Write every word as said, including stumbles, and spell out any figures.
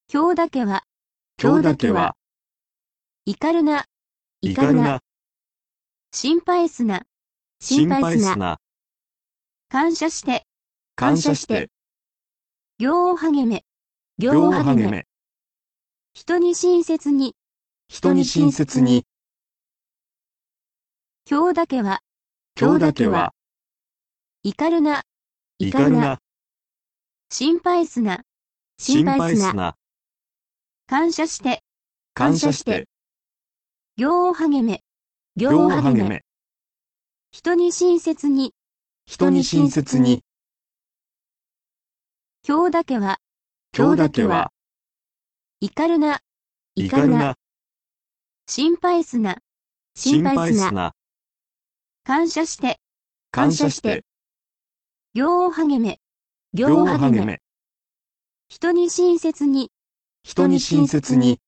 今日だけは、 今日だけは、 怒るな、 怒るな、 心配すな、 心配すな、 感謝して、 感謝して、 行を励め、 行を励め、 人に親切に、 人に親切に、 今日だけは、 今日だけは、 怒るな、 怒るな、 心配すな、 心配すな、 感謝して、 感謝して、 行を励め、 行を励め、 人に親切に、 人に親切に、 今日だけは、 今日だけは、 怒るな、 怒るな、 心配すな、 心配すな、 感謝して、 感謝して、 行を励め、 行を励め、 人に親切に、 人に親切に、